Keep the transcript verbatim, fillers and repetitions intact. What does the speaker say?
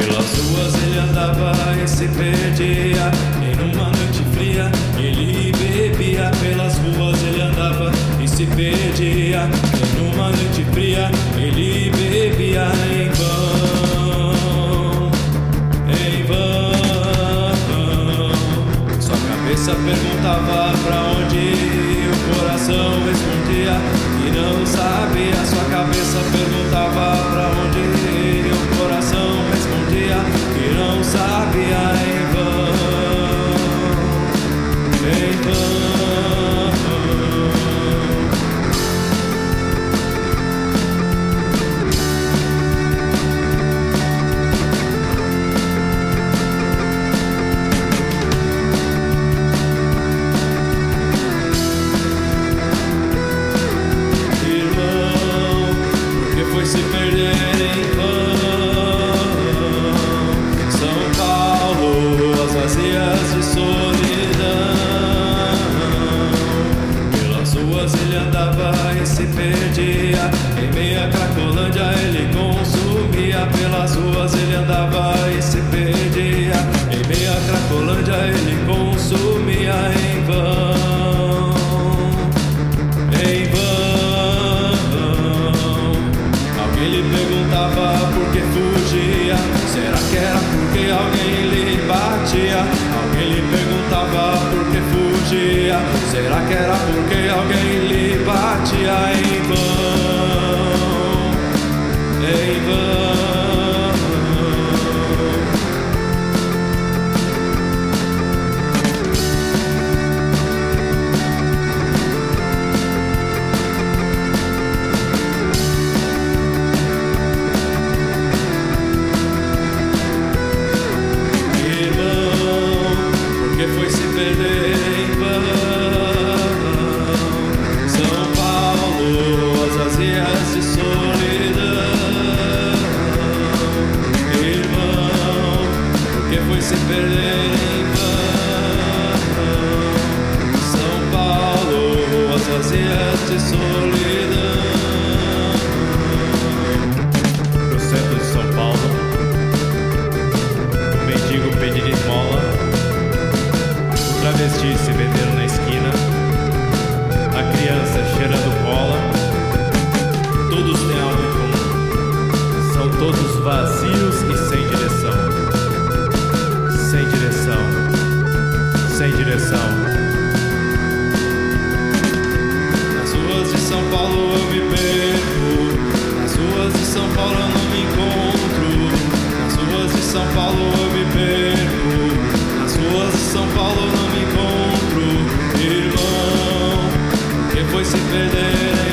Pelas ruas ele andava e se perdia. E numa noite fria ele bebia. Pelas ruas ele andava e se perdia. E numa noite fria ele bebia. Em vão, em vão. Sua cabeça perguntava pra onde, o coração respondia que não sabia. Sua cabeça perguntava pra onde, o coração respondia que não sabia. Em vão, em vão. Irmão, porque foi se perder em vão. São Paulo, ruas vazias de solidão. Pelas ruas ele andava e se perdia. Em meia Cracolândia ele consumia. Pelas ruas ele andava e se perdia. Em meia Cracolândia ele consumia. Em vão, em vão. Alguém lhe perguntava por que fugia. Será que era porque alguém lhe batia? Alguém lhe perguntava por que fugia. Será que era porque alguém lhe batia? Em vão, em vão. Porque foi se perder em vão. São Paulo, as vazias de solidão. Irmão, porque foi se perder em vão. São Paulo, as vazias de solidão. No centro de São Paulo, o mendigo pedindo esmola, travestis se vendendo na esquina, a criança cheirando cola. Todos têm algo em comum. São todos vazios e sem direção. Sem direção. Sem direção. Nas ruas de São Paulo eu me perco. Nas ruas de São Paulo eu não me encontro. Nas ruas de São Paulo eu me perco. Nas ruas de São Paulo eu não me encontro. Irmão, que foi se perder